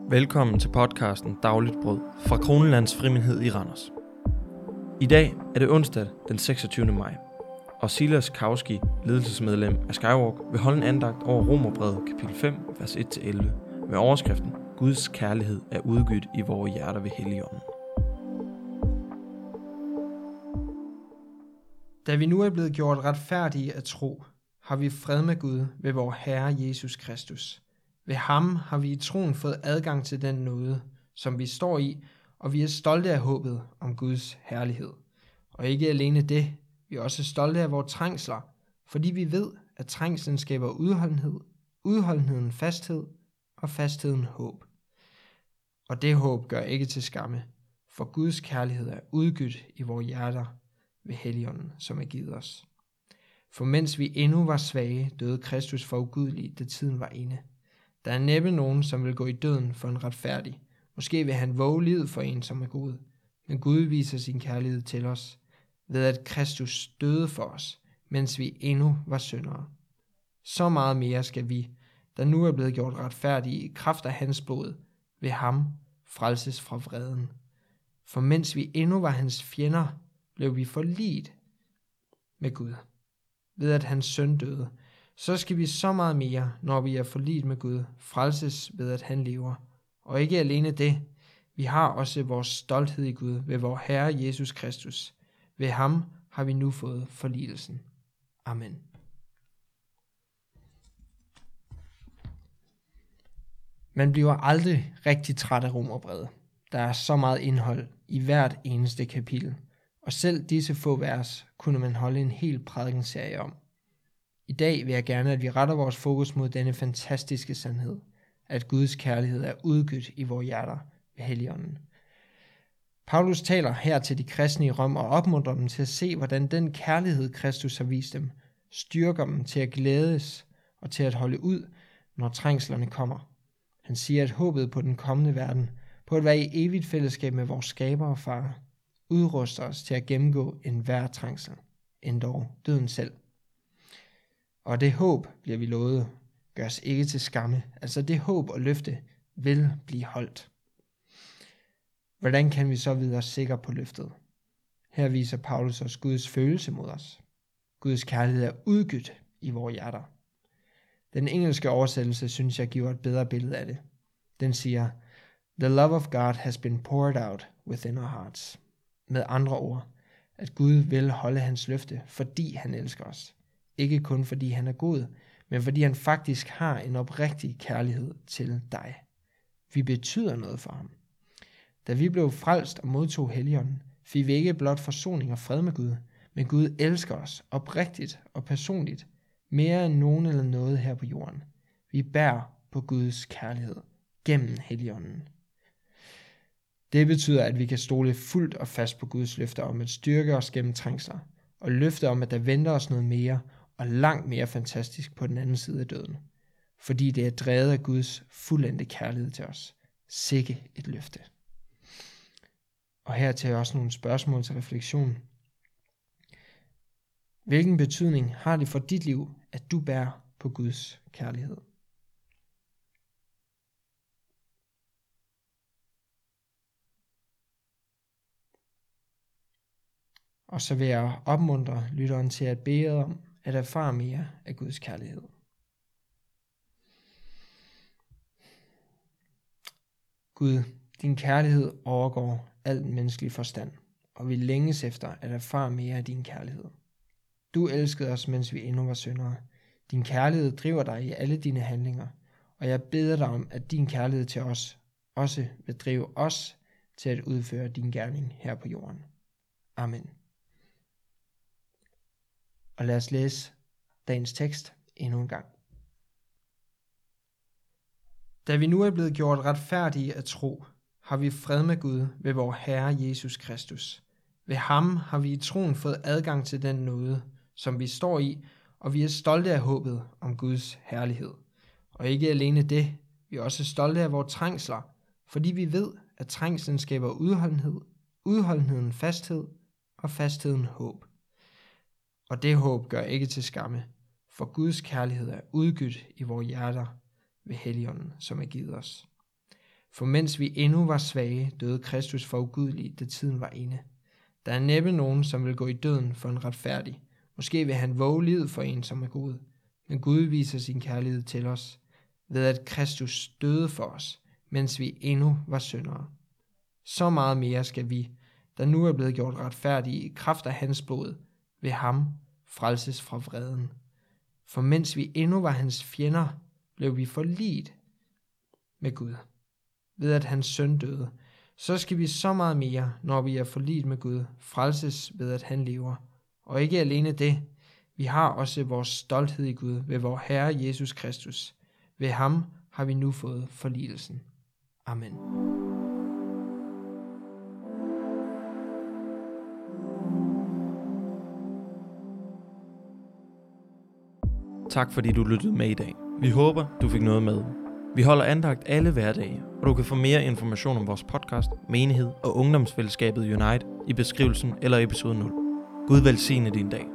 Velkommen til podcasten Dagligt Brød fra Kronelands Frimenighed i Randers. I dag er det onsdag den 26. maj, og Silas Kauski, ledelsesmedlem af Skywalk, vil holde en andagt over Romerbrevet kapitel 5, vers 1-11, med overskriften Guds kærlighed er udgydt i vores hjerter ved Helligånden. Da vi nu er blevet gjort retfærdige af tro, har vi fred med Gud ved vor Herre Jesus Kristus. Ved ham har vi i troen fået adgang til den nåde, som vi står i, og vi er stolte af håbet om Guds herlighed. Og ikke alene det, vi er også stolte af vores trængsler, fordi vi ved, at trængslen skaber udholdenhed, udholdenheden fasthed, og fastheden håb. Og det håb gør ikke til skamme, for Guds kærlighed er udgydt i vores hjerter ved Helligånden, som er givet os. For mens vi endnu var svage, døde Kristus for ugudelige, da tiden var inde. Der er næppe nogen, som vil gå i døden for en retfærdig. Måske vil han våge livet for en, som er god. Men Gud viser sin kærlighed til os, ved at Kristus døde for os, mens vi endnu var syndere. Så meget mere skal vi, der nu er blevet gjort retfærdige i kraft af hans blod, ved ham frelses fra vreden. For mens vi endnu var hans fjender, blev vi forliget med Gud, ved at hans søn døde. Så skal vi så meget mere, når vi er forliget med Gud, frelses ved at han lever. Og ikke alene det, vi har også vores stolthed i Gud ved vor Herre Jesus Kristus. Ved ham har vi nu fået forligelsen. Amen. Man bliver aldrig rigtig træt af Romerbrevet. Der er så meget indhold i hvert eneste kapitel, og selv disse få vers kunne man holde en hel prædikenserie om. I dag vil jeg gerne, at vi retter vores fokus mod denne fantastiske sandhed, at Guds kærlighed er udgydt i vores hjerter ved Helligånden. Paulus taler her til de kristne i Rom og opmuntrer dem til at se, hvordan den kærlighed, Kristus har vist dem, styrker dem til at glædes og til at holde ud, når trængslerne kommer. Han siger, at håbet på den kommende verden, på at være i evigt fællesskab med vores skaber og far, udruster os til at gennemgå enhver trængsel, endog døden selv. Og det håb, bliver vi lovet, gøres ikke til skamme. Altså det håb og løfte vil blive holdt. Hvordan kan vi så vide os sikre på løftet? Her viser Paulus os Guds følelse mod os. Guds kærlighed er udgydt i vores hjerter. Den engelske oversættelse synes jeg giver et bedre billede af det. Den siger, The love of God has been poured out within our hearts. Med andre ord, at Gud vil holde hans løfte, fordi han elsker os. Ikke kun fordi han er god, men fordi han faktisk har en oprigtig kærlighed til dig. Vi betyder noget for ham. Da vi blev frelst og modtog Helligånden, fik vi ikke blot forsoning og fred med Gud, men Gud elsker os oprigtigt og personligt, mere end nogen eller noget her på jorden. Vi bærer på Guds kærlighed gennem Helligånden. Det betyder, at vi kan stole fuldt og fast på Guds løfter om at styrke os gennem trængsler, og løfter om, at der venter os noget mere og langt mere fantastisk på den anden side af døden. Fordi det er drevet af Guds fuldendte kærlighed til os. Sikke et løfte. Og her til også nogle spørgsmål til refleksion. Hvilken betydning har det for dit liv, at du bærer på Guds kærlighed? Og så vil jeg opmuntre lytteren til at bede om at erfare mere af Guds kærlighed. Gud, din kærlighed overgår al menneskelig forstand, og vi længes efter at erfare mere af din kærlighed. Du elskede os, mens vi endnu var syndere. Din kærlighed driver dig i alle dine handlinger, og jeg beder dig om, at din kærlighed til os også vil drive os til at udføre din gerning her på jorden. Amen. Og lad os læse dagens tekst endnu en gang. Da vi nu er blevet gjort retfærdige af tro, har vi fred med Gud ved vor Herre Jesus Kristus. Ved ham har vi i troen fået adgang til den nåde, som vi står i, og vi er stolte af håbet om Guds herlighed. Og ikke alene det, vi er også stolte af vores trængsler, fordi vi ved, at trængslen skaber udholdenhed, udholdenheden fasthed, og fastheden håb. Og det håb gør ikke til skamme, for Guds kærlighed er udgydt i vores hjerter ved Helligånden, som er givet os. For mens vi endnu var svage, døde Kristus for ugudelige, da tiden var inde. Der er næppe nogen, som vil gå i døden for en retfærdig. Måske vil han våge livet for en, som er god. Men Gud viser sin kærlighed til os, ved at Kristus døde for os, mens vi endnu var syndere. Så meget mere skal vi, der nu er blevet gjort retfærdige i kraft af hans blod, ved ham frelses fra vreden. For mens vi endnu var hans fjender, blev vi forliget med Gud, ved at hans søn døde. Så skal vi så meget mere, når vi er forliget med Gud, frelses ved at han lever. Og ikke alene det, vi har også vores stolthed i Gud ved vor Herre Jesus Kristus. Ved ham har vi nu fået forligelsen. Amen. Tak fordi du lyttede med i dag. Vi håber, du fik noget med. Vi holder andagt alle hverdage, og du kan få mere information om vores podcast, menighed og ungdomsfællesskabet Unite i beskrivelsen eller episode 0. Gud velsigne din dag.